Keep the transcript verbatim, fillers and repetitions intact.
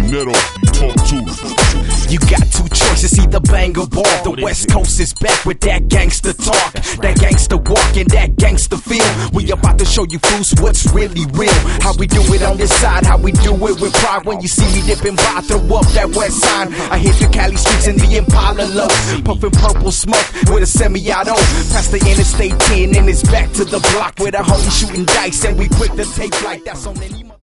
Neto, talk to them. You got two choices, either bang or ball. The West Coast is back with that gangster talk, that gangster walk and that gangster feel. We about to show you fools what's really real. How we do it on this side, how we do it with pride. When you see me dipping by, throw up that West sign. I hit the Cali streets in the Impala low, puffing purple smoke with a semi-auto. Past the Interstate ten and it's back to the block with a homie shooting dice, and we quick to take flight. That's on any